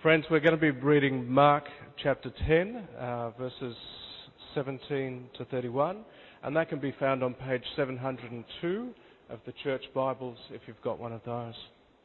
Friends, we're going to be reading Mark chapter 10, verses 17 to 31, and that can be found on page 702 of the Church Bibles if you've got one of those.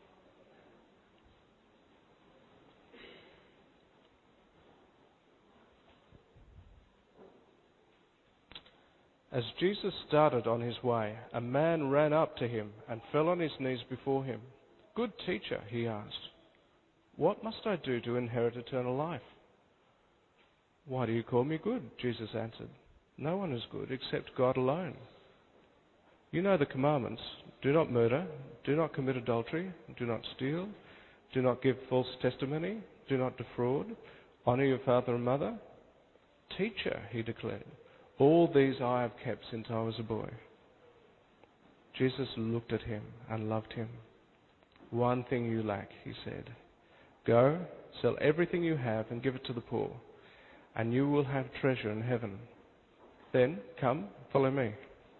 As Jesus started on his way, a man ran up to him and fell on his knees before him. "Good teacher," he asked, "what must I do to inherit eternal life?" "Why do you call me good?" Jesus answered. "No one is good except God alone. You know the commandments. Do not murder, do not commit adultery, do not steal, do not give false testimony, do not defraud, honour your father and mother." "Teacher," he declared, "all these I have kept since I was a boy." Jesus looked at him and loved him. "One thing you lack," he said. "Go, sell everything you have and give it to the poor, and you will have treasure in heaven. Then come, follow me."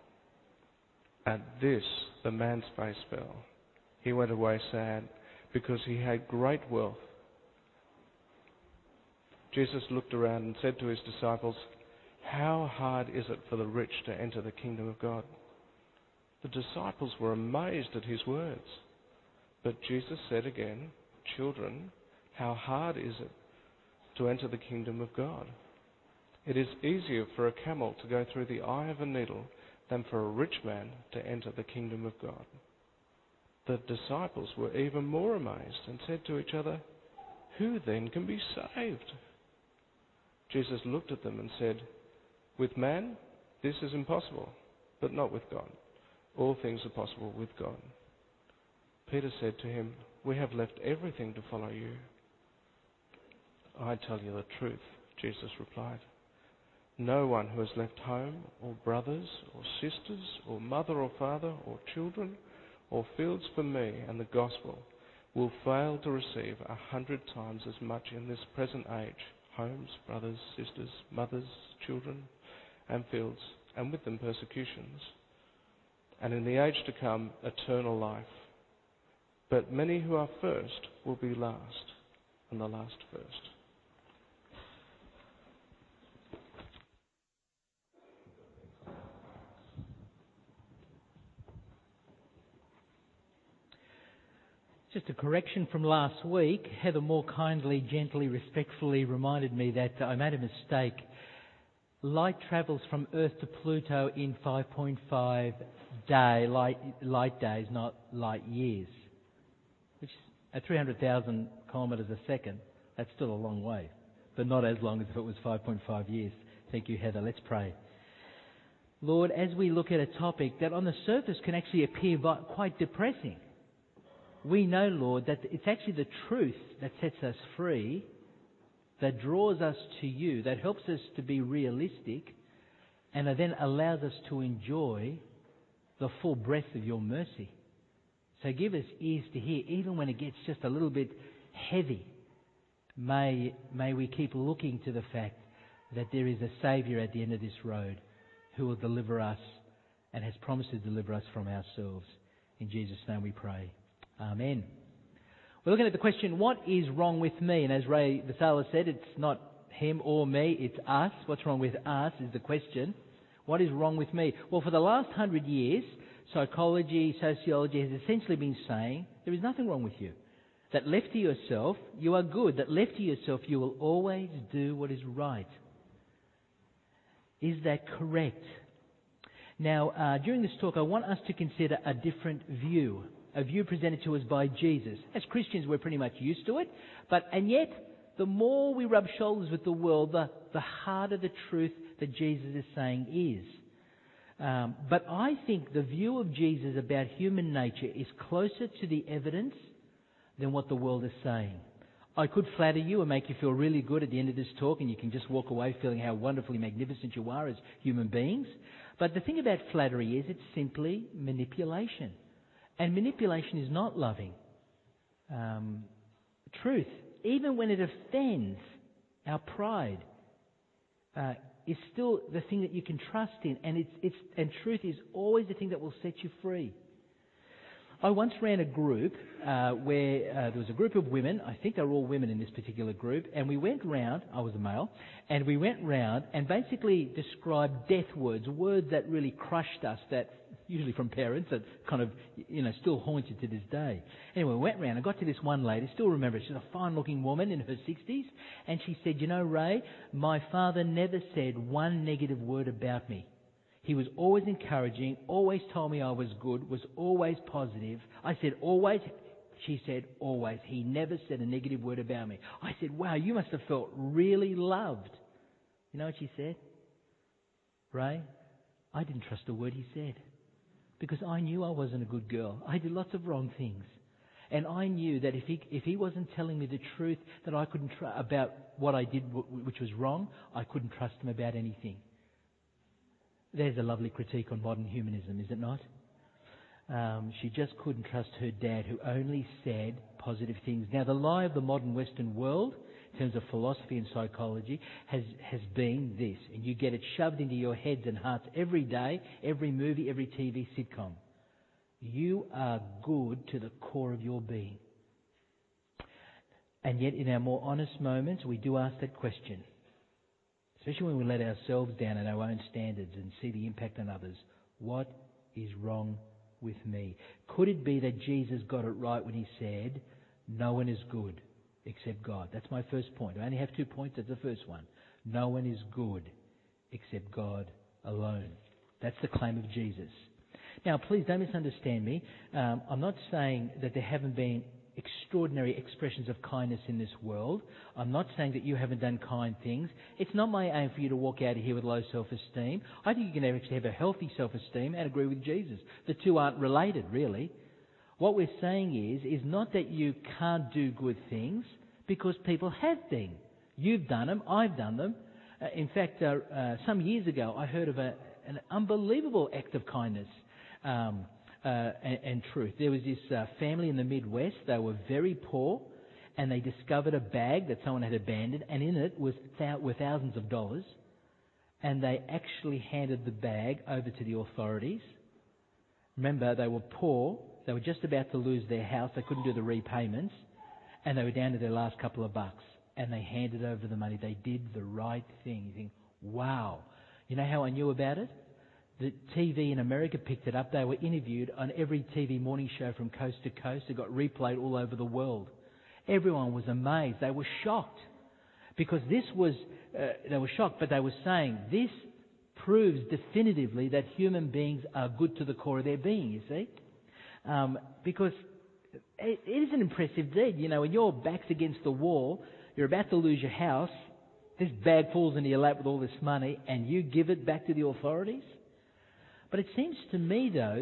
At this, the man's face fell. He went away sad, because he had great wealth. Jesus looked around and said to his disciples, "How hard is it for the rich to enter the kingdom of God?" The disciples were amazed at his words. But Jesus said again, "Children, how hard is it to enter the kingdom of God? It is easier for a camel to go through the eye of a needle than for a rich man to enter the kingdom of God." The disciples were even more amazed and said to each other, "Who then can be saved?" Jesus looked at them and said, "With man, this is impossible, but not with God. All things are possible with God." Peter said to him, "We have left everything to follow you." "I tell you the truth," Jesus replied. "No one who has left home, or brothers, or sisters, or mother or father, or children, or fields for me and the gospel will fail to receive 100 times as much in this present age, homes, brothers, sisters, mothers, children, and fields, and with them persecutions, and in the age to come eternal life. But many who are first will be last, and the last first." Just a correction from last week. Heather more kindly, gently, respectfully reminded me that I made a mistake. Light travels from Earth to Pluto in 5.5 light days, not light years. Which is at 300,000 kilometres a second. That's still a long way, but not as long as if it was 5.5 years. Thank you, Heather. Let's pray. Lord, as we look at a topic that on the surface can actually appear quite depressing, we know, Lord, that it's actually the truth that sets us free, that draws us to you, that helps us to be realistic, and that then allows us to enjoy the full breadth of your mercy. So give us ears to hear, even when it gets just a little bit heavy. May we keep looking to the fact that there is a Saviour at the end of this road who will deliver us and has promised to deliver us from ourselves. In Jesus' name we pray. Amen. We're looking at the question, what is wrong with me? And as Ray Vasala said, it's not him or me, it's us. What's wrong with us is the question. What is wrong with me? Well, for the last 100 years, psychology, sociology has essentially been saying there is nothing wrong with you. That left to yourself, you are good. That left to yourself, you will always do what is right. Is that correct? Now, during this talk, I want us to consider a different view. A view presented to us by Jesus. As Christians, we're pretty much used to it. And yet, the more we rub shoulders with the world, the harder the truth that Jesus is saying is. But I think the view of Jesus about human nature is closer to the evidence than what the world is saying. I could flatter you and make you feel really good at the end of this talk, and you can just walk away feeling how wonderfully magnificent you are as human beings. But the thing about flattery is it's simply manipulation. And manipulation is not loving. Truth, even when it offends our pride, is still the thing that you can trust in, and truth is always the thing that will set you free. I once ran a group where there was a group of women. I think they were all women in this particular group. And we went round, I was a male, and we went round and basically described death words, words that really crushed us, that usually from parents, that kind of, still haunt you to this day. Anyway, we went round and got to this one lady, still remember, she's a fine-looking woman in her 60s, and she said, Ray, my father never said one negative word about me. He was always encouraging, always told me I was good, was always positive. I said, always? She said, always. He never said a negative word about me. I said, wow, you must have felt really loved. You know what she said? Ray, I didn't trust a word he said because I knew I wasn't a good girl. I did lots of wrong things. And I knew that if he wasn't telling me the truth that I couldn't about what I did, which was wrong, I couldn't trust him about anything. There's a lovely critique on modern humanism, is it not? She just couldn't trust her dad, who only said positive things. Now, the lie of the modern Western world, in terms of philosophy and psychology, has been this, and you get it shoved into your heads and hearts every day, every movie, every TV sitcom. You are good to the core of your being. And yet, in our more honest moments, we do ask that question. Especially when we let ourselves down at our own standards and see the impact on others. What is wrong with me? Could it be that Jesus got it right when he said, no one is good except God? That's my first point. I only have 2 points. That's the first one. No one is good except God alone. That's the claim of Jesus. Now, please don't misunderstand me. I'm not saying that there haven't been extraordinary expressions of kindness in this world. I'm not saying that you haven't done kind things. It's not my aim for you to walk out of here with low self-esteem. I think you can actually have a healthy self-esteem and agree with Jesus. The two aren't related, really. What we're saying is not that you can't do good things, because people have been. You've done them, I've done them. In fact, some years ago, I heard of an unbelievable act of kindness and truth. There was this family in the Midwest. They were very poor, and they discovered a bag that someone had abandoned, and in it were thousands of dollars. And they actually handed the bag over to the authorities. Remember, they were poor. They were just about to lose their house. They couldn't do the repayments, and they were down to their last couple of bucks. And they handed over the money. They did the right thing. You think, wow. You know how I knew about it? The TV in America picked it up. They were interviewed on every TV morning show from coast to coast. It got replayed all over the world. Everyone was amazed. They were shocked. Because this was, they were shocked, but they were saying, this proves definitively that human beings are good to the core of their being, you see. Because it is an impressive deed. You know, when your back's against the wall, you're about to lose your house, this bag falls into your lap with all this money, and you give it back to the authorities? But it seems to me, though,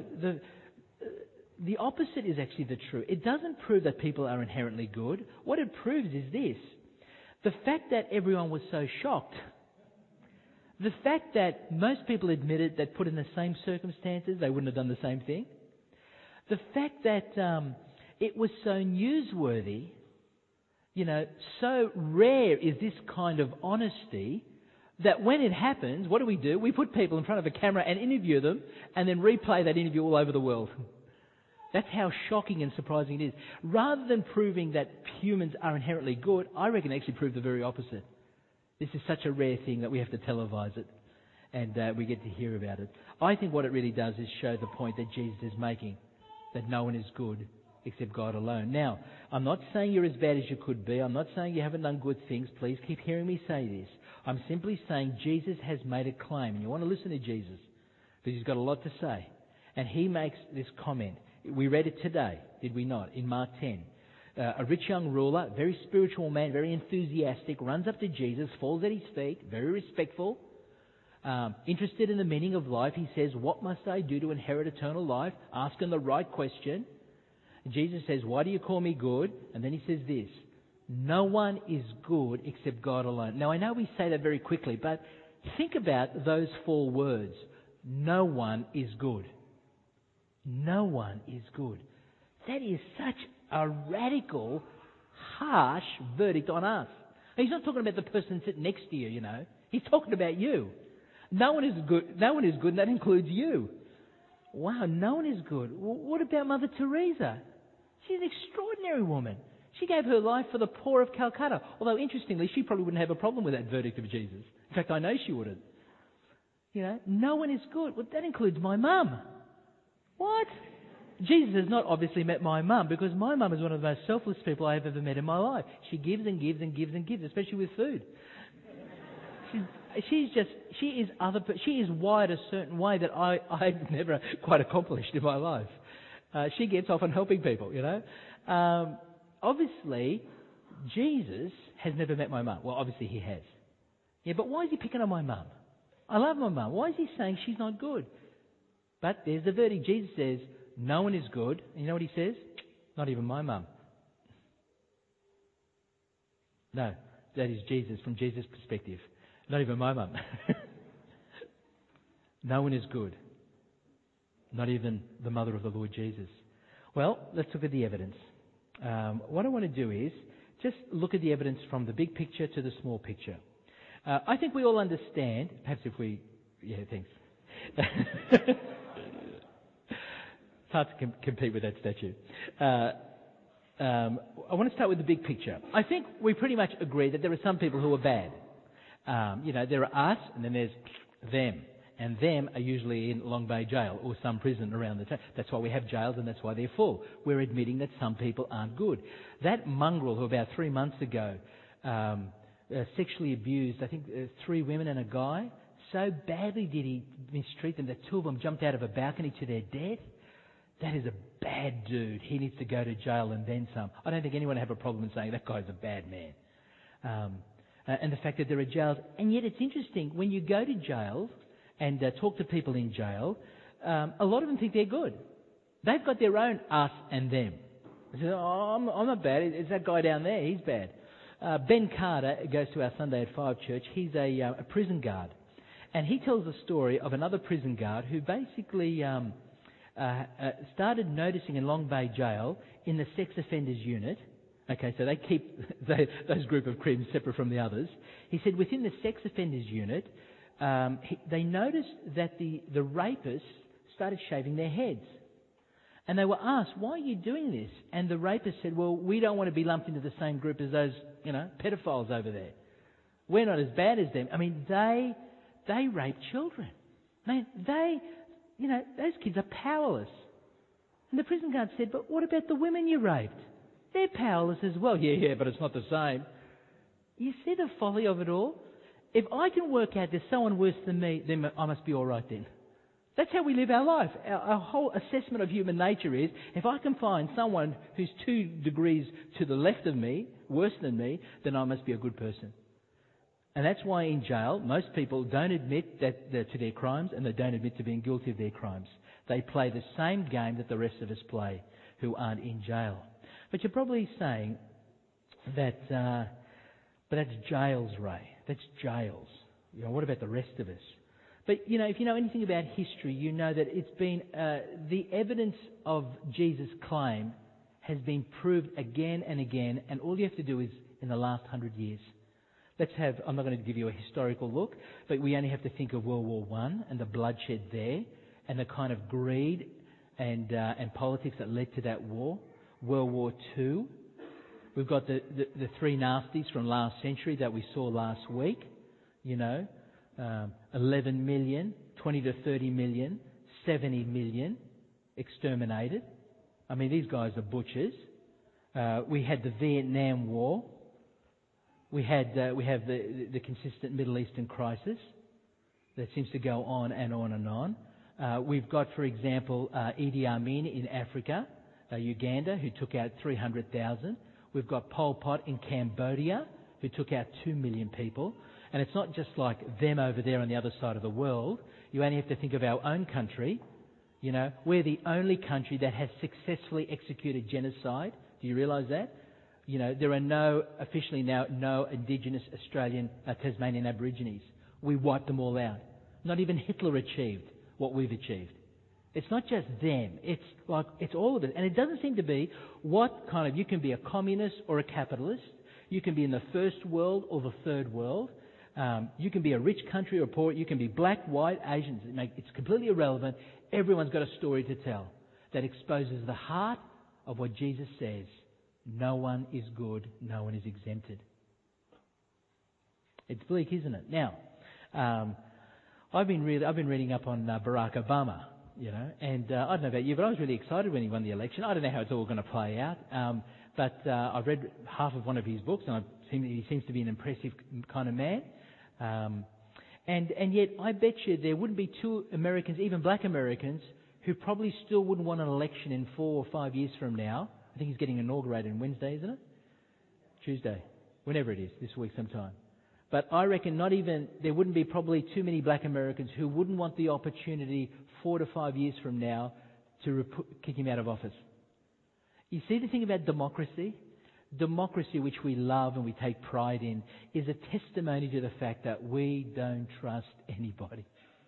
the opposite is actually the truth. It doesn't prove that people are inherently good. What it proves is this. The fact that everyone was so shocked, the fact that most people admitted that put in the same circumstances, they wouldn't have done the same thing, the fact that it was so newsworthy, you know, so rare is this kind of honesty, that when it happens, what do? We put people in front of a camera and interview them and then replay that interview all over the world. That's how shocking and surprising it is. Rather than proving that humans are inherently good, I reckon it actually proved the very opposite. This is such a rare thing that we have to televise it and we get to hear about it. I think what it really does is show the point that Jesus is making, that no one is good except God alone. Now, I'm not saying you're as bad as you could be. I'm not saying you haven't done good things. Please keep hearing me say this. I'm simply saying Jesus has made a claim. And you want to listen to Jesus because he's got a lot to say. And he makes this comment. We read it today, did we not, in Mark 10. A rich young ruler, very spiritual man, very enthusiastic, runs up to Jesus, falls at his feet, very respectful, interested in the meaning of life. He says, what must I do to inherit eternal life? Asking the right question. Jesus says, why do you call me good? And then he says this, no one is good except God alone. Now, I know we say that very quickly, but think about those 4 words. No one is good. No one is good. That is such a radical, harsh verdict on us. He's not talking about the person sitting next to you, you know. He's talking about you. No one is good. No one is good, and that includes you. wow, no one is good. What about Mother Teresa? She's an extraordinary woman. She gave her life for the poor of Calcutta. Although, interestingly, she probably wouldn't have a problem with that verdict of Jesus. In fact, I know she wouldn't. No one is good. Well, that includes my mum. What? Jesus has not obviously met my mum, because my mum is one of the most selfless people I have ever met in my life. She gives and gives and gives and gives, especially with food. She is wired a certain way that I've never quite accomplished in my life. She gets off on helping people, Obviously, Jesus has never met my mum. Well, obviously he has. Yeah, but why is he picking on my mum? I love my mum. Why is he saying she's not good? But there's the verdict. Jesus says, no one is good. And you know what he says? Not even my mum. No, that is Jesus, from Jesus' perspective. Not even my mum. No one is good. Not even the mother of the Lord Jesus. Well, let's look at the evidence. What I want to do is just look at the evidence from the big picture to the small picture. I think we all understand, perhaps if we... Yeah, thanks. It's hard to compete with that statue. I want to start with the big picture. I think we pretty much agree that there are some people who are bad. There are us, and then there's them. And them are usually in Long Bay Jail or some prison around the town. That's why we have jails, and that's why they're full. We're admitting that some people aren't good. That mongrel who about 3 months ago sexually abused, I think, 3 women and a guy, so badly did he mistreat them that 2 of them jumped out of a balcony to their death. That is a bad dude. He needs to go to jail and then some. I don't think anyone would have a problem in saying that guy's a bad man. And the fact that there are jails. And yet it's interesting, when you go to jail and talk to people in jail, a lot of them think they're good. They've got their own us and them. They say, I'm not bad. It's that guy down there. He's bad. Ben Carter goes to our Sunday at 5 church. He's a prison guard. And he tells the story of another prison guard who basically started noticing in Long Bay Jail in the sex offenders unit. Okay, so they keep those group of crims separate from the others. He said within the sex offenders unit, they noticed that the rapists started shaving their heads. And they were asked, why are you doing this? And the rapists said, well, we don't want to be lumped into the same group as those, pedophiles over there. We're not as bad as them. I mean, they rape children. Man, those kids are powerless. And the prison guard said, but what about the women you raped? They're powerless as well. Yeah, but it's not the same. You see the folly of it all? If I can work out there's someone worse than me, then I must be all right then. That's how we live our life. Our whole assessment of human nature is, if I can find someone who's 2 degrees to the left of me, worse than me, then I must be a good person. And that's why in jail, most people don't admit to their crimes, and they don't admit to being guilty of their crimes. They play the same game that the rest of us play who aren't in jail. But you're probably saying that, but that's jails, Ray. That's jails. What about the rest of us? But, if you know anything about history, you know that it's been, the evidence of Jesus' claim has been proved again and again, and all you have to do is in the last 100 years. I'm not going to give you a historical look, but we only have to think of World War I and the bloodshed there, and the kind of greed and politics that led to that war. World War II. We've got the 3 nasties from last century that we saw last week. 11 million, 20 to 30 million, 70 million exterminated. I mean, these guys are butchers. We had the Vietnam War. We have the consistent Middle Eastern crisis that seems to go on and on and on. We've got, for example, Idi Amin in Africa, Uganda, who took out 300,000. We've got Pol Pot in Cambodia, who took out 2 million people. And it's not just like them over there on the other side of the world. You only have to think of our own country. We're the only country that has successfully executed genocide. Do you realise that? There are officially now no Indigenous Australian Tasmanian Aborigines. We wiped them all out. Not even Hitler achieved what we've achieved. It's not just them. It's all of it. And it doesn't seem to be you can be a communist or a capitalist. You can be in the first world or the third world. You can be a rich country or poor. You can be black, white, Asian. It's completely irrelevant. Everyone's got a story to tell that exposes the heart of what Jesus says. No one is good, no one is exempted. It's bleak, isn't it? Now, I've been reading up on Barack Obama, and I don't know about you, but I was really excited when he won the election. I don't know how it's all going to play out, but I've read half of one of his books, and he seems to be an impressive kind of man. And yet, I bet you there wouldn't be two Americans, even black Americans, who probably still wouldn't want an election in 4 or 5 years from now. I think he's getting inaugurated on Wednesday, isn't it? Tuesday. Whenever it is, this week sometime. But I reckon there wouldn't be probably too many black Americans who wouldn't want the opportunity 4 to 5 years from now to kick him out of office. You see the thing about democracy? Democracy, which we love and we take pride in, is a testimony to the fact that we don't trust anybody.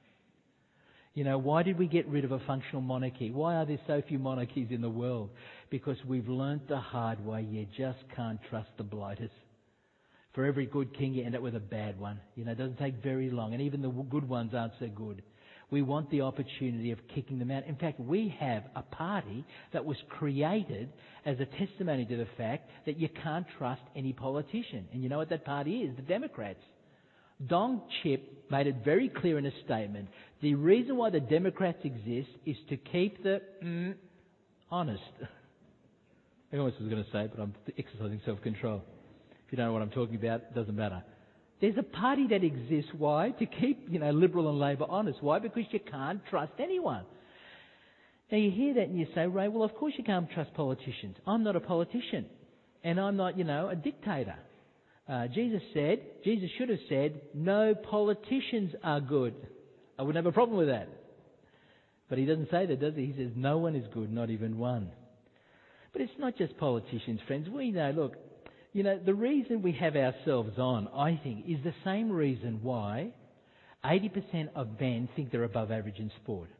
Why did we get rid of a functional monarchy? Why are there so few monarchies in the world? Because we've learnt the hard way. You just can't trust the blighters. For every good king, you end up with a bad one. It doesn't take very long, and even the good ones aren't so good. We want the opportunity of kicking them out. In fact, we have a party that was created as a testimony to the fact that you can't trust any politician. And you know what that party is? The Democrats. Don Chip made it very clear in a statement. The reason why the Democrats exist is to keep the honest. I almost was going to say it, but I'm exercising self-control. If you don't know what I'm talking about, it doesn't matter. There's a party that exists. Why? To keep, Liberal and Labor honest. Why? Because you can't trust anyone. Now you hear that and you say, Ray, well, of course you can't trust politicians. I'm not a politician. And I'm not, a dictator. Jesus should have said, no politicians are good. I wouldn't have a problem with that. But he doesn't say that, does he? He says, no one is good, not even one. But it's not just politicians, friends. We know, look, the reason we have ourselves on, I think, is the same reason why 80% of men think they're above average in sport.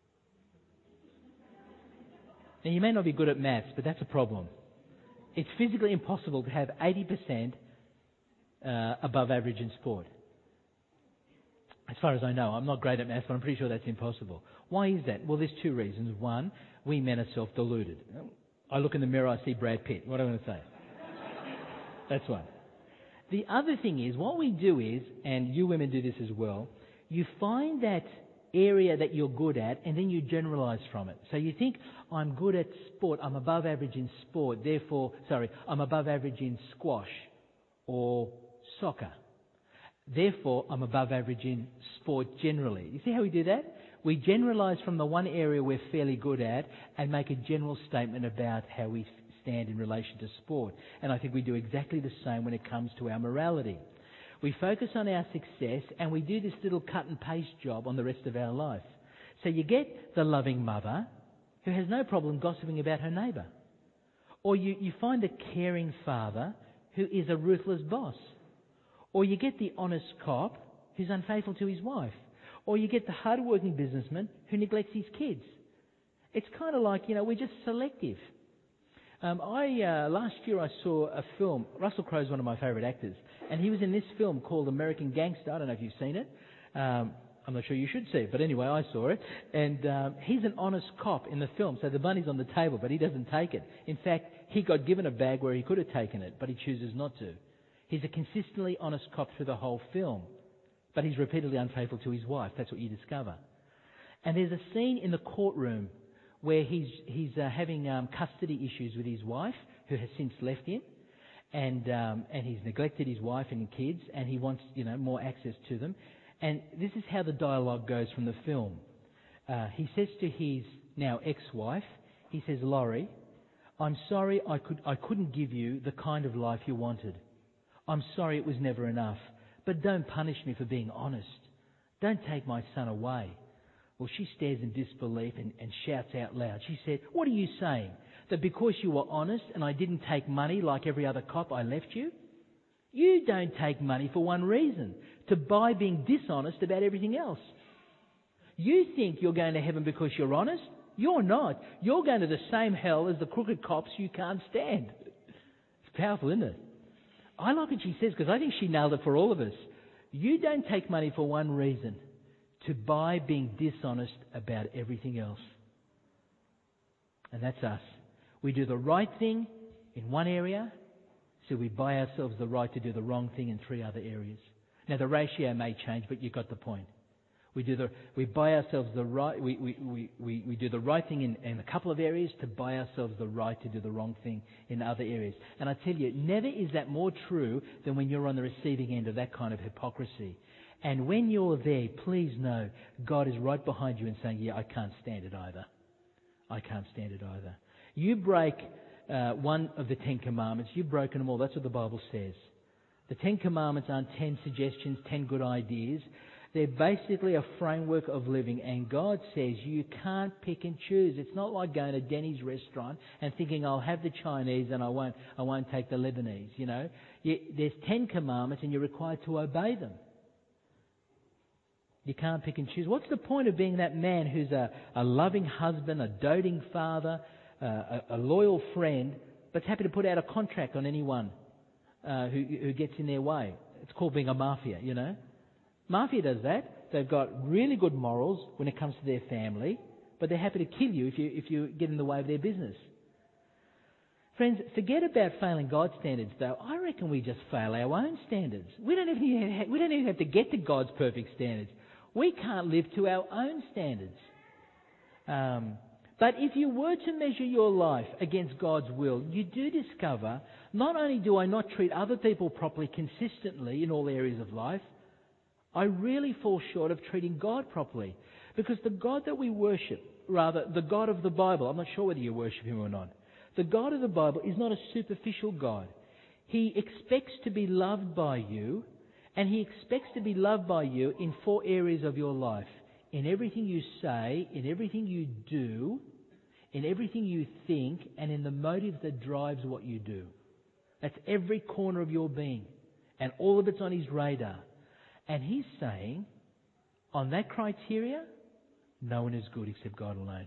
Now, you may not be good at maths, but that's a problem. It's physically impossible to have 80% above average in sport. As far as I know, I'm not great at maths, but I'm pretty sure that's impossible. Why is that? Well, there's two reasons. One, we men are self-deluded. I look in the mirror, I see Brad Pitt. What am I going to say? That's one. The other thing is, what we do is, and you women do this as well, you find that area that you're good at and then you generalise from it. So you think, I'm good at sport, I'm above average in sport, I'm above average in squash or soccer. Therefore, I'm above average in sport generally. You see how we do that? We generalise from the one area we're fairly good at and make a general statement about how we stand in relation to sport. And I think we do exactly the same when it comes to our morality. We focus on our success and we do this little cut and paste job on the rest of our life. So you get the loving mother who has no problem gossiping about her neighbour. Or you find the caring father who is a ruthless boss. Or you get the honest cop who's unfaithful to his wife. Or you get the hard-working businessman who neglects his kids. It's kind of like, we're just selective. Last year I saw a film. Russell Crowe's one of my favourite actors. And he was in this film called American Gangster. I don't know if you've seen it. I'm not sure you should see it. But anyway, I saw it. And he's an honest cop in the film. So the money's on the table, but he doesn't take it. In fact, he got given a bag where he could have taken it, but he chooses not to. He's a consistently honest cop through the whole film. But he's repeatedly unfaithful to his wife. That's what you discover. And there's a scene in the courtroom where he's having custody issues with his wife, who has since left him, and he's neglected his wife and kids, and he wants more access to them. And this is how the dialogue goes from the film. He says to his now ex-wife, he says, Laurie, I'm sorry I couldn't give you the kind of life you wanted. I'm sorry it was never enough. But don't punish me for being honest. Don't take my son away. Well, she stares in disbelief and shouts out loud. She said, what are you saying? That because you were honest and I didn't take money like every other cop, I left you? You don't take money for one reason, to buy being dishonest about everything else. You think you're going to heaven because you're honest? You're not. You're going to the same hell as the crooked cops you can't stand. It's powerful, isn't it? I like what she says because I think she nailed it for all of us. You don't take money for one reason, to by being dishonest about everything else. And that's us. We do the right thing in one area, so we buy ourselves the right to do the wrong thing in 3 other areas. Now the ratio may change, but you got the point. We buy ourselves the right. We do the right thing in a couple of areas to buy ourselves the right to do the wrong thing in other areas. And I tell you, never is that more true than when you're on the receiving end of that kind of hypocrisy. And when you're there, please know God is right behind you and saying, "Yeah, I can't stand it either. I can't stand it either." You break one of the 10 Commandments, you've broken them all. That's what the Bible says. The 10 Commandments aren't 10 suggestions, 10 good ideas. They're basically a framework of living, and God says you can't pick and choose. It's not like going to Denny's restaurant and thinking, "I'll have the Chinese and I won't take the Lebanese." You know, there's 10 Commandments, and you're required to obey them. You can't pick and choose. What's the point of being that man who's a loving husband, a doting father, a loyal friend, but's happy to put out a contract on anyone who gets in their way? It's called being a mafia, you know. Mafia does that. They've got really good morals when it comes to their family, but they're happy to kill you if you get in the way of their business. Friends, forget about failing God's standards, though. I reckon we just fail our own standards. We don't even have to get to God's perfect standards. We can't live to our own standards. But if you were to measure your life against God's will, you do discover, not only do I not treat other people properly consistently in all areas of life, I really fall short of treating God properly. Because the God that we worship, rather the God of the Bible, I'm not sure whether you worship Him or not, the God of the Bible is not a superficial God. He expects to be loved by you, and He expects to be loved by you in 4 areas of your life. In everything you say, in everything you do, in everything you think, and in the motive that drives what you do. That's every corner of your being. And all of it's on His radar. And He's saying, on that criteria, no one is good except God alone.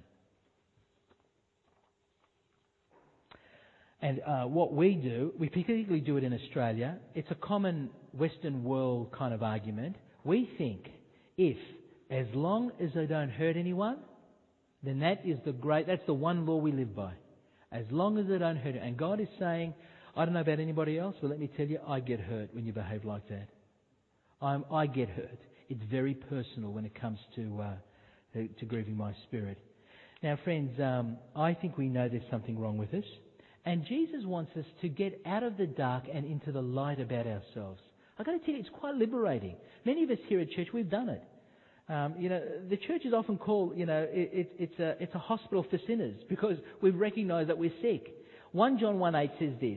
And what we do, we particularly do it in Australia, it's a common Western world kind of argument. We think as long as they don't hurt anyone, then that's the one law we live by. As long as they don't hurt it. And God is saying, I don't know about anybody else, but let me tell you, I get hurt when you behave like that. I get hurt. It's very personal when it comes to grieving my spirit. Now, friends, I think we know there's something wrong with us. And Jesus wants us to get out of the dark and into the light about ourselves. I've got to tell you, it's quite liberating. Many of us here at church, we've done it. The church is often called, it's a hospital for sinners because we've recognised that we're sick. 1 John 1:8 says this: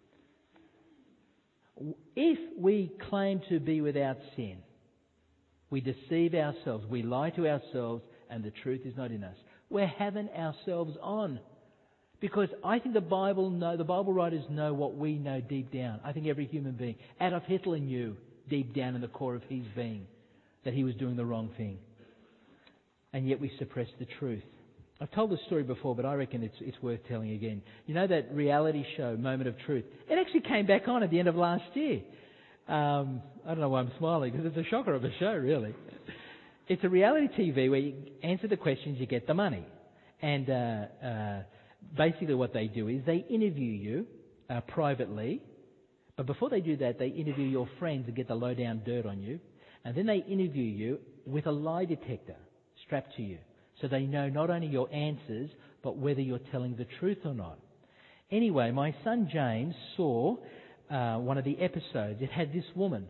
if we claim to be without sin, we deceive ourselves, we lie to ourselves, and the truth is not in us. We're having ourselves on. Because I think the Bible writers know what we know deep down. I think every human being. Adolf Hitler knew deep down in the core of his being that he was doing the wrong thing. And yet we suppress the truth. I've told this story before, but I reckon it's worth telling again. You know that reality show, Moment of Truth? It actually came back on at the end of last year. I don't know why I'm smiling, because it's a shocker of a show, really. It's a reality TV where you answer the questions, you get the money. And basically what they do is they interview you privately, but before they do that, they interview your friends and get the low-down dirt on you, and then they interview you with a lie detector strapped to you, so they know not only your answers, but whether you're telling the truth or not. Anyway, my son James saw one of the episodes. It had this woman.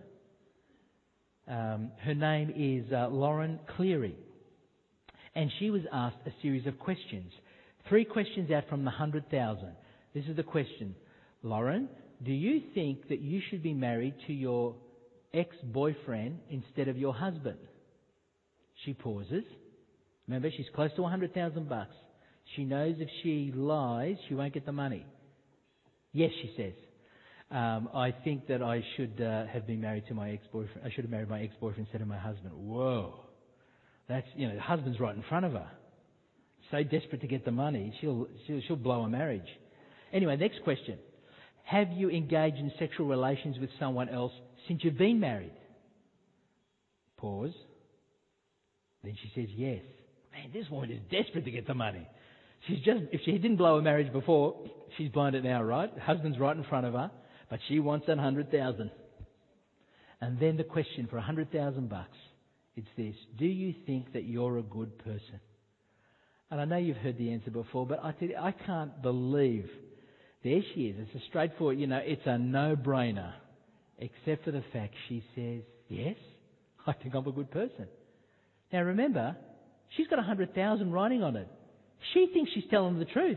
Her name is Lauren Cleary, and she was asked a series of questions. 3 questions out from the 100,000. This is the question. Lauren, do you think that you should be married to your ex-boyfriend instead of your husband? She pauses. Remember, she's close to $100,000. She knows if she lies, she won't get the money. Yes, she says. I think that I should have been married to my ex-boyfriend. I should have married my ex-boyfriend instead of my husband. Whoa. That's, the husband's right in front of her. So desperate to get the money, she'll blow a marriage. Anyway, next question. Have you engaged in sexual relations with someone else since you've been married? Pause. Then she says yes. Man, this woman is desperate to get the money. If she didn't blow her marriage before, she's blinded now, right? Husband's right in front of her, but she wants that 100,000. And then the question for 100,000 bucks, it's this: do you think that you're a good person? And I know you've heard the answer before, but I tell you, I can't believe. There she is. It's a straightforward, it's a no-brainer. Except for the fact she says, yes, I think I'm a good person. Now remember, she's got 100,000 writing on it. She thinks she's telling the truth.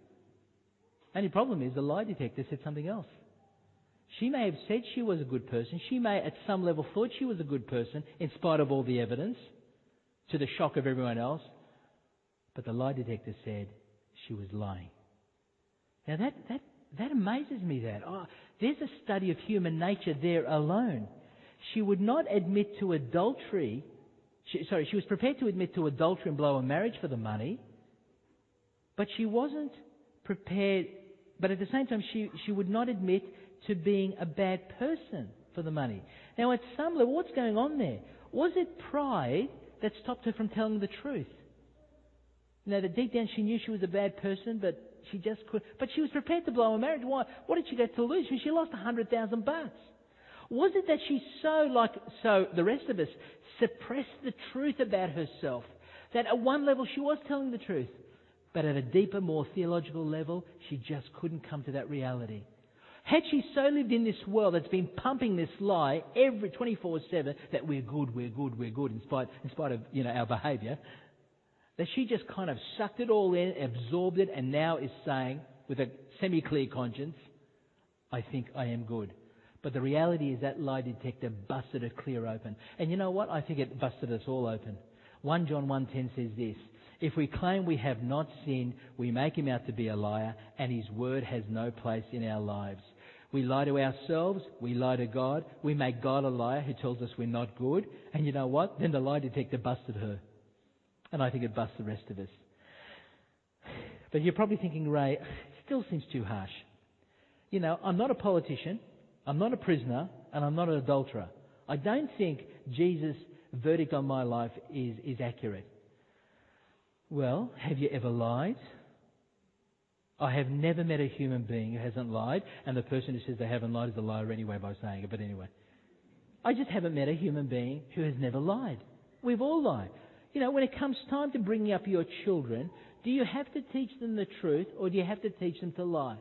Only problem is the lie detector said something else. She may have said she was a good person. She may at some level thought she was a good person in spite of all the evidence, to the shock of everyone else. But the lie detector said she was lying. Now that amazes me. There's a study of human nature there alone. She would not admit to adultery. She was prepared to admit to adultery and blow a marriage for the money, but she wasn't prepared. But at the same time, she would not admit to being a bad person for the money. Now, at some level, what's going on there? Was it pride that stopped her from telling the truth? That deep down she knew she was a bad person, but she just couldn't. But she was prepared to blow a marriage. Why? What did she get to lose? She lost 100,000 bucks. Was it that she so the rest of us suppressed the truth about herself, that at one level she was telling the truth, but at a deeper, more theological level, she just couldn't come to that reality? Had she so lived in this world that's been pumping this lie every 24/7 that we're good, in spite of our behaviour, that she just kind of sucked it all in, absorbed it, and now is saying with a semi-clear conscience, I think I am good. But the reality is that lie detector busted it clear open. And you know what? I think it busted us all open. 1 John 1:10 says this: if we claim we have not sinned, we make him out to be a liar, and his word has no place in our lives. We lie to ourselves, we lie to God, we make God a liar who tells us we're not good, and you know what? Then the lie detector busted her. And I think it busts the rest of us. But you're probably thinking, Ray, it still seems too harsh. I'm not a politician, I'm not a prisoner, and I'm not an adulterer. I don't think Jesus' verdict on my life is accurate. Well, have you ever lied? I have never met a human being who hasn't lied, and the person who says they haven't lied is a liar anyway by saying it. But anyway, I just haven't met a human being who has never lied. We've all lied. When it comes time to bringing up your children, do you have to teach them the truth, or do you have to teach them to lie?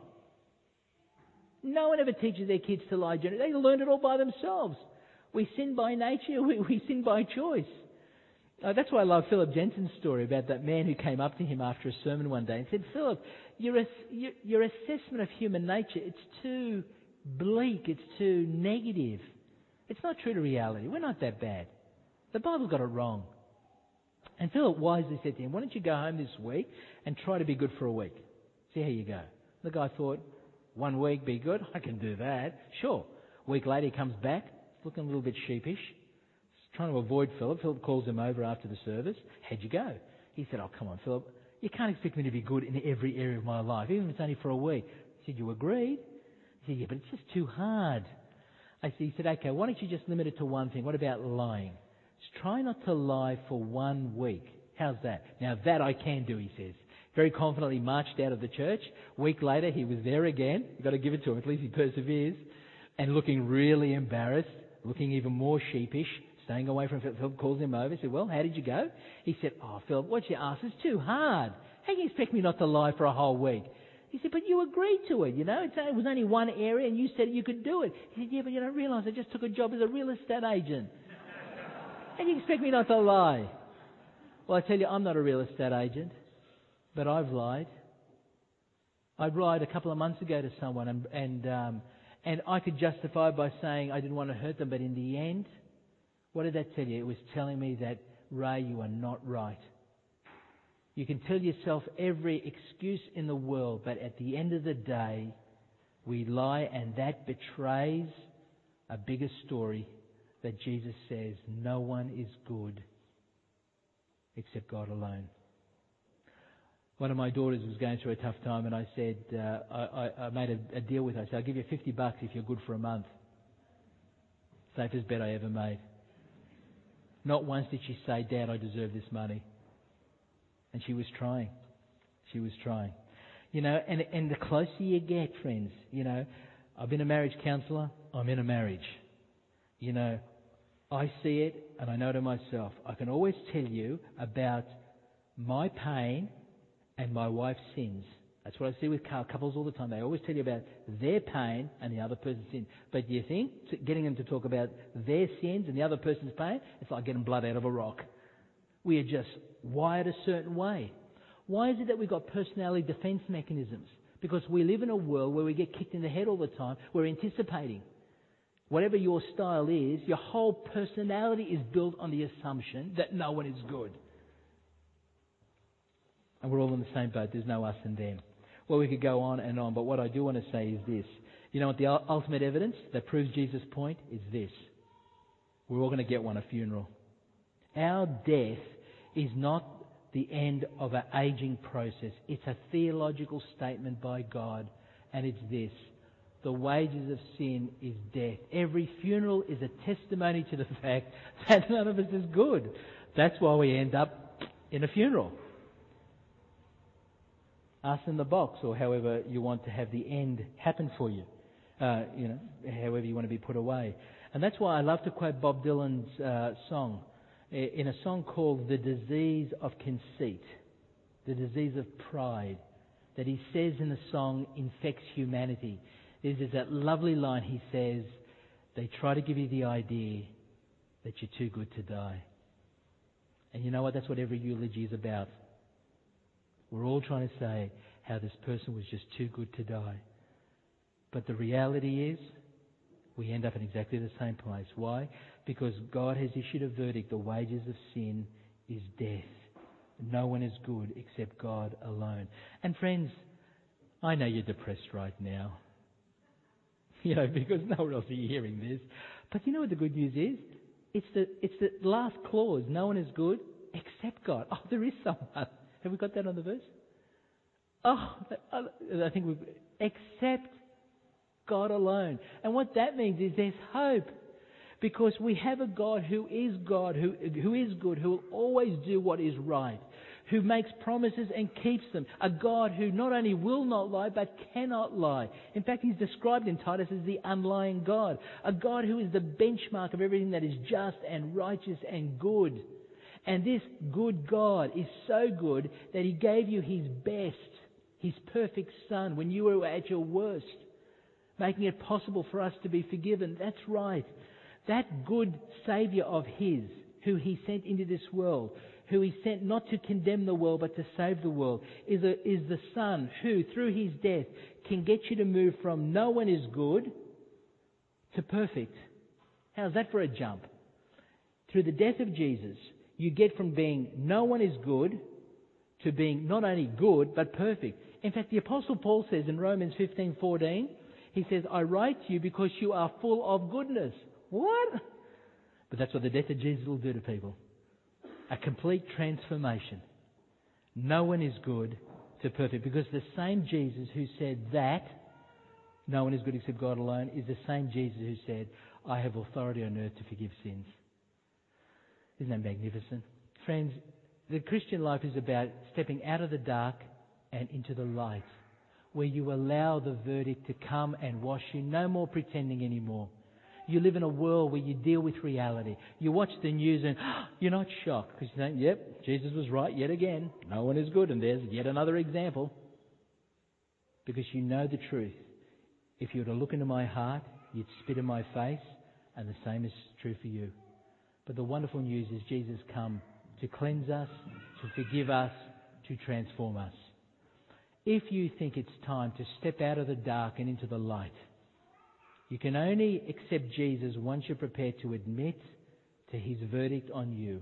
No one ever teaches their kids to lie. They learn it all by themselves. We sin by nature, we sin by choice. That's why I love Philip Jensen's story about that man who came up to him after a sermon one day and said, Philip, your assessment of human nature, it's too bleak, it's too negative. It's not true to reality. We're not that bad. The Bible got it wrong. And Philip wisely said to him, why don't you go home this week and try to be good for a week? See how you go. The guy thought, 1 week, be good? I can do that. Sure. A week later, he comes back, looking a little bit sheepish, trying to avoid Philip. Philip calls him over after the service. How'd you go? He said, oh, come on, Philip. You can't expect me to be good in every area of my life, even if it's only for a week. He said, you agreed? He said, yeah, but it's just too hard. He said, okay, why don't you just limit it to one thing? What about lying? Just try not to lie for 1 week. How's that? Now that I can do, he says. Very confidently marched out of the church. A week later, he was there again. You've got to give it to him. At least he perseveres. And looking really embarrassed, looking even more sheepish, staying away from Philip. Philip calls him over. He said, well, how did you go? He said, oh, Philip, what you asked is too hard. How can you expect me not to lie for a whole week? He said, but you agreed to it, It was only one area and you said you could do it. He said, yeah, but you don't realise I just took a job as a real estate agent. How do you expect me not to lie? Well, I tell you, I'm not a real estate agent, but I've lied. I lied a couple of months ago to someone and I could justify by saying I didn't want to hurt them, but in the end, what did that tell you? It was telling me that, Ray, you are not right. You can tell yourself every excuse in the world, but at the end of the day, we lie, and that betrays a bigger story that Jesus says no one is good except God alone. One of my daughters was going through a tough time, and I said, I made a deal with her. I said, I'll give you $50 if you're good for a month. Safest bet I ever made. Not once did she say, Dad, I deserve this money. And she was trying. She was trying. And the closer you get, friends, I've been a marriage counsellor, I'm in a marriage. I see it and I know to myself, I can always tell you about my pain and my wife's sins. That's what I see with couples all the time. They always tell you about their pain and the other person's sin. But do you think getting them to talk about their sins and the other person's pain, it's like getting blood out of a rock. We are just wired a certain way. Why is it that we've got personality defence mechanisms? Because we live in a world where we get kicked in the head all the time. We're anticipating. Whatever your style is, your whole personality is built on the assumption that no one is good. And we're all in the same boat. There's no us and them. Well, we could go on and on, but what I do want to say is this. You know what the ultimate evidence that proves Jesus' point is this. We're all going to get one, a funeral. Our death is not the end of an aging process. It's a theological statement by God, and it's this. The wages of sin is death. Every funeral is a testimony to the fact that none of us is good. That's why we end up in a funeral. Us in the box, or however you want to have the end happen for you. However you want to be put away. And that's why I love to quote Bob Dylan's song. In a song called The Disease of Conceit, the disease of pride, that he says in the song infects humanity. There's that lovely line he says, they try to give you the idea that you're too good to die. And you know what? That's what every eulogy is about. We're all trying to say how this person was just too good to die. But the reality is, we end up in exactly the same place. Why? Because God has issued a verdict. The wages of sin is death. No one is good except God alone. And friends, I know you're depressed right now. Because nowhere else are you hearing this. But you know what the good news is? It's the last clause. No one is good except God. Oh, there is someone. Have we got that on the verse? I think we've... Except God alone. And what that means is there's hope. Because we have a God who is God, who is good, who will always do what is right, who makes promises and keeps them. A God who not only will not lie, but cannot lie. In fact, he's described in Titus as the unlying God. A God who is the benchmark of everything that is just and righteous and good. And this good God is so good that he gave you his best, his perfect Son, when you were at your worst, making it possible for us to be forgiven. That's right. That good Saviour of his, who he sent into this world, who he sent not to condemn the world but to save the world, is the Son who, through his death, can get you to move from no one is good to perfect. How's that for a jump? Through the death of Jesus, you get from being no one is good to being not only good but perfect. In fact, the Apostle Paul says in Romans 15:14, he says, I write to you because you are full of goodness. What? But that's what the death of Jesus will do to people. A complete transformation. No one is good to perfect. Because the same Jesus who said that, no one is good except God alone, is the same Jesus who said, I have authority on earth to forgive sins. Isn't that magnificent? Friends, the Christian life is about stepping out of the dark and into the light, where you allow the verdict to come and wash you. No more pretending anymore. You live in a world where you deal with reality. You watch the news and you're not shocked because you think, yep, Jesus was right yet again. No one is good, and there's yet another example. Because you know the truth. If you were to look into my heart, you'd spit in my face, and the same is true for you. But the wonderful news is Jesus come to cleanse us, to forgive us, to transform us. If you think it's time to step out of the dark and into the light, you can only accept Jesus once you're prepared to admit to his verdict on you.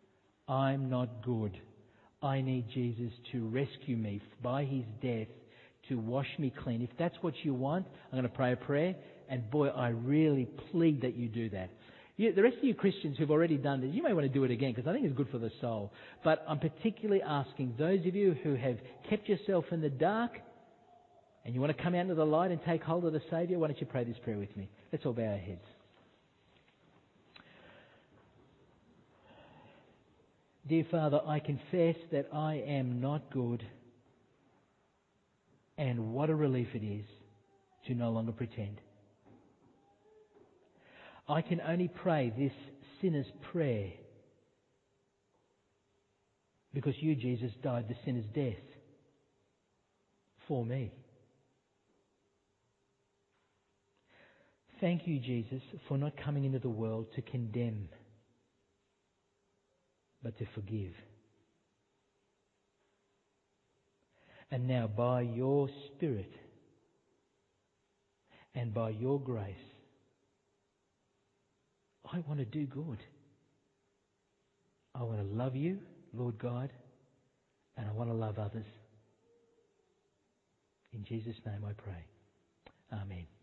I'm not good. I need Jesus to rescue me by his death, to wash me clean. If that's what you want, I'm going to pray a prayer, and boy, I really plead that you do that. The rest of you Christians who've already done this, you may want to do it again because I think it's good for the soul. But I'm particularly asking those of you who have kept yourself in the dark and you want to come out into the light and take hold of the Saviour, why don't you pray this prayer with me? Let's all bow our heads. Dear Father, I confess that I am not good, and what a relief it is to no longer pretend. I can only pray this sinner's prayer because you, Jesus, died the sinner's death for me. Thank you, Jesus, for not coming into the world to condemn, but to forgive. And now, by your Spirit and by your grace, I want to do good. I want to love you, Lord God, and I want to love others. In Jesus' name I pray. Amen.